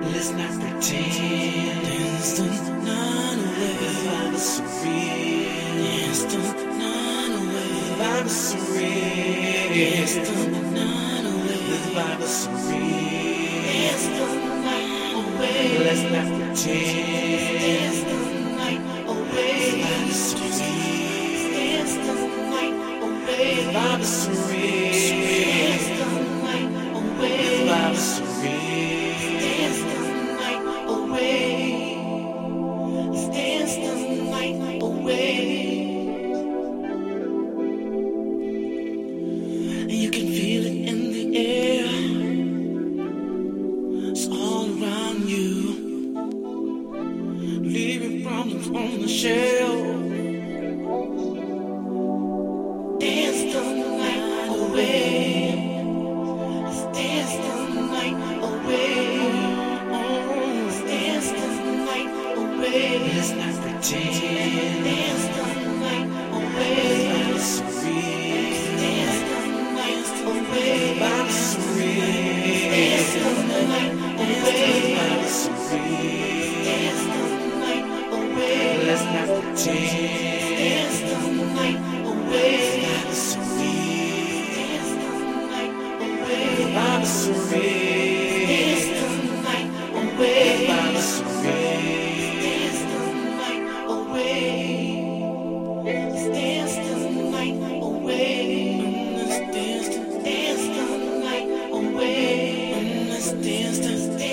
Let's not pretend. Dance the night away. The vibe is surreal. Dance the night away. The vibe is surreal. Dance the night away. The vibe is surreal. Dance the night away. Let's not pretend. Dance the night away. The vibe is surreal. Dance the night away. The vibe is surreal. Dance the night away. The vibe is surreal. Dance the night away. Let's dance the night away. And you can feel it in the air. It's all around you. Leaving problems on the shelf. Dance the night away. Let's dance the night away. Let's dance the night away. Let's not pretend. Dance the night away. It's surreal. Dance the night away. It's surreal. Dance the night away. It's surreal. Dance the night away. Let's not pretend. Dance the night away. It's surreal. Dance the night away. The vibe is surreal. Dance the night away. The vibe is surreal. Dance the night away. Let's dance the night away. Let's dance the night away. Let's dance the